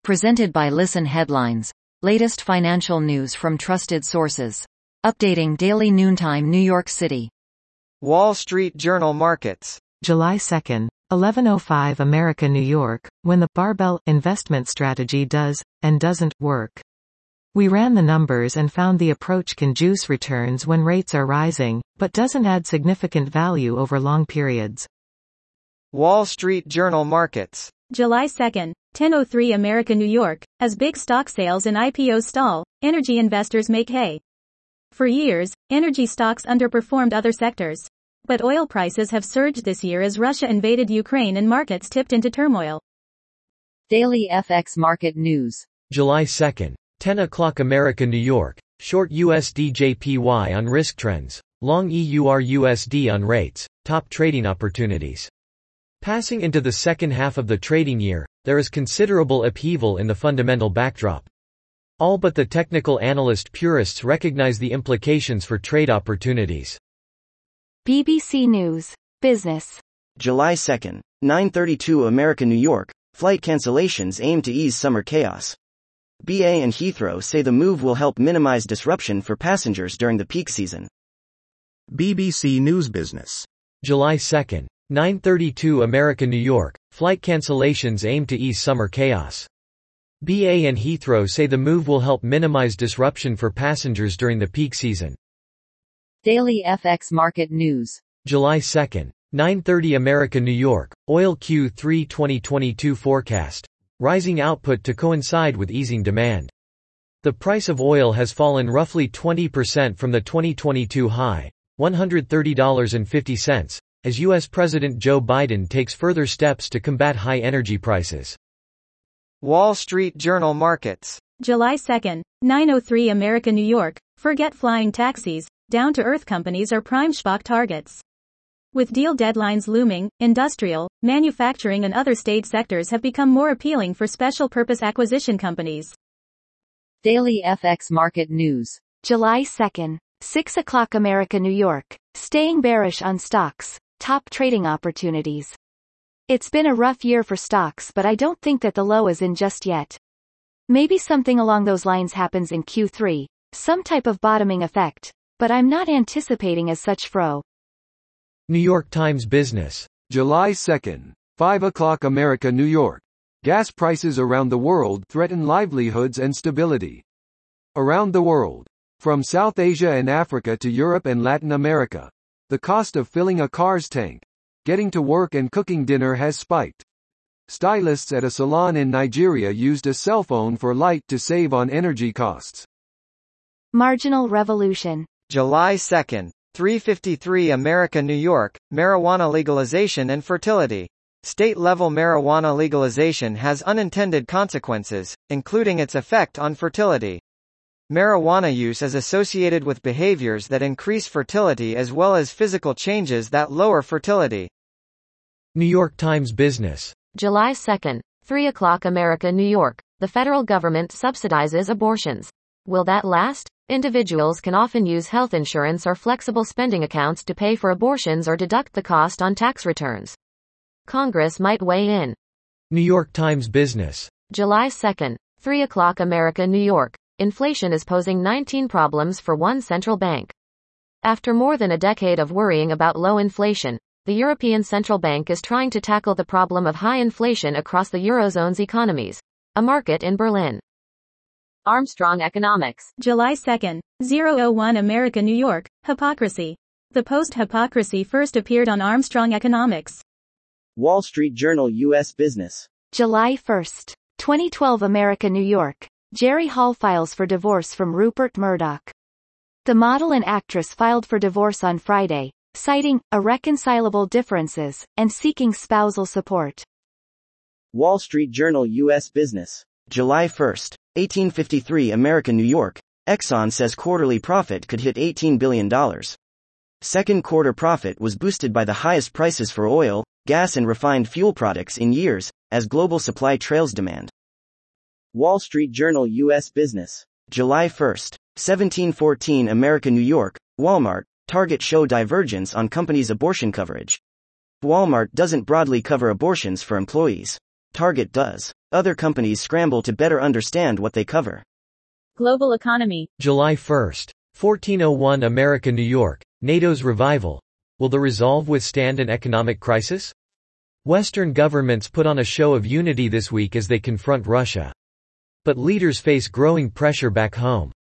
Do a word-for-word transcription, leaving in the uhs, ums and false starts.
Presented by Listen Headlines. Latest financial news from trusted sources. Updating daily noontime New York City. Wall Street Journal Markets. July second, eleven oh five America New York, when the barbell investment strategy does, and doesn't, work. We ran the numbers and found the approach can juice returns when rates are rising, but doesn't add significant value over long periods. Wall Street Journal Markets. July second, ten oh three America New York, as big stock sales and I P Os stall, energy investors make hay. For years, energy stocks underperformed other sectors. But oil prices have surged this year as Russia invaded Ukraine and markets tipped into turmoil. Daily F X Market News. July second, ten o'clock America New York, short U S D J P Y on risk trends, long E U R U S D on rates, top trading opportunities. Passing into the second half of the trading year, there is considerable upheaval in the fundamental backdrop. All but the technical analyst purists recognize the implications for trade opportunities. B B C News. Business. July second, nine thirty-two America New York, flight cancellations aim to ease summer chaos. B A and Heathrow say the move will help minimize disruption for passengers during the peak season. B B C News Business. July second, nine thirty-two America New York, flight cancellations aim to ease summer chaos. B A and Heathrow say the move will help minimize disruption for passengers during the peak season. Daily F X Market News. July second, nine thirty America New York, oil Q three twenty twenty-two forecast. Rising output to coincide with easing demand. The price of oil has fallen roughly twenty percent from the twenty twenty-two high, one hundred thirty dollars and fifty cents, as U S President Joe Biden takes further steps to combat high energy prices. Wall Street Journal Markets. July second, nine oh three America New York, forget flying taxis, down-to-earth companies are prime SPAC targets. With deal deadlines looming, industrial, manufacturing and other state sectors have become more appealing for special-purpose acquisition companies. Daily F X Market News. July second, six o'clock America New York, staying bearish on stocks, top trading opportunities. It's been a rough year for stocks, but I don't think that the low is in just yet. Maybe something along those lines happens in Q three, some type of bottoming effect, but I'm not anticipating as such fro. New York Times Business. July second, five o'clock America New York. Gas prices around the world threaten livelihoods and stability. Around the world, from South Asia and Africa to Europe and Latin America, the cost of filling a car's tank, getting to work and cooking dinner has spiked. Stylists at a salon in Nigeria used a cell phone for light to save on energy costs. Marginal Revolution. July second, three fifty-three America New York, marijuana legalization and fertility. State-level marijuana legalization has unintended consequences, including its effect on fertility. Marijuana use is associated with behaviors that increase fertility as well as physical changes that lower fertility. New York Times Business. July second, three o'clock America New York, the federal government subsidizes abortions. Will that last? Individuals can often use health insurance or flexible spending accounts to pay for abortions or deduct the cost on tax returns. Congress might weigh in. New York Times Business. July second, three o'clock America New York. Inflation is posing nineteen problems for one central bank. After more than a decade of worrying about low inflation, the European Central Bank is trying to tackle the problem of high inflation across the Eurozone's economies. A market in Berlin. Armstrong Economics. July second, oh oh one America New York, hypocrisy. The post hypocrisy first appeared on Armstrong Economics. Wall Street Journal U S Business. July first, twenty twelve America New York, Jerry Hall files for divorce from Rupert Murdoch. The model and actress filed for divorce on Friday, citing irreconcilable differences and seeking spousal support. Wall Street Journal U S Business. July first, eighteen fifty-three America New York, Exxon says quarterly profit could hit eighteen billion dollars. Second quarter profit was boosted by the highest prices for oil, gas and refined fuel products in years, as global supply trails demand. Wall Street Journal U S Business. July first, seventeen fourteen America New York, Walmart, Target show divergence on company's abortion coverage. Walmart doesn't broadly cover abortions for employees. Target does. Other companies scramble to better understand what they cover. Global economy. July first. fourteen oh one America, New York. NATO's revival. Will the resolve withstand an economic crisis? Western governments put on a show of unity this week as they confront Russia. But leaders face growing pressure back home.